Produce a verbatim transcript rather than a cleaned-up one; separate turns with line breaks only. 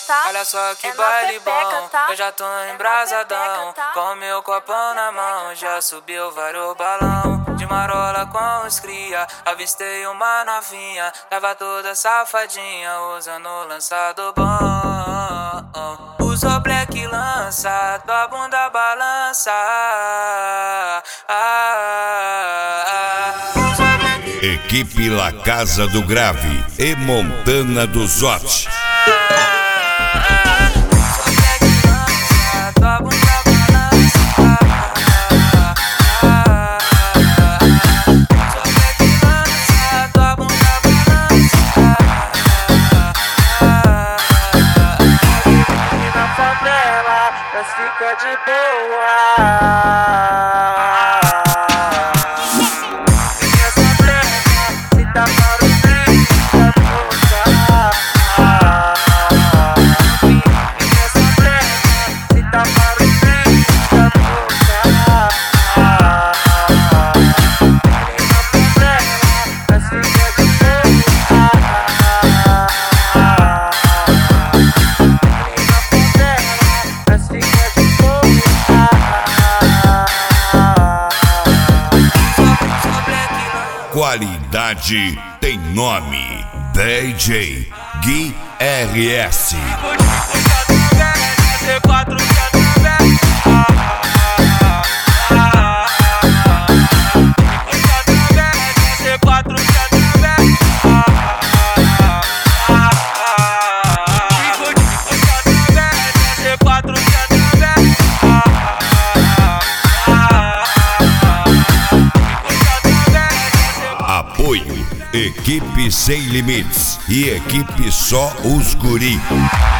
tá?
Olha só que
É na
baile
pepeca,
bom,
tá?
eu já tô
É na
embrasadão.
pepeca, tá?
Com meu copão na mão, já subiu vários balão. De marola com os cria, avistei uma novinha. Tava toda safadinha, usando lançado bom. Usou black lança, tua bunda balança. Ah, ah, ah.
Equipe La Casa do Grave e Montana do Zote.
Mas fica de boa. Essa preta, se tá para o trem, tá boca. Essa preta, se tá para o trem, tá boca. Mas fica de boa.
Qualidade tem nome. D J Gui R S. Apoio Equipe Sem Limites e Equipe Só Os Guri.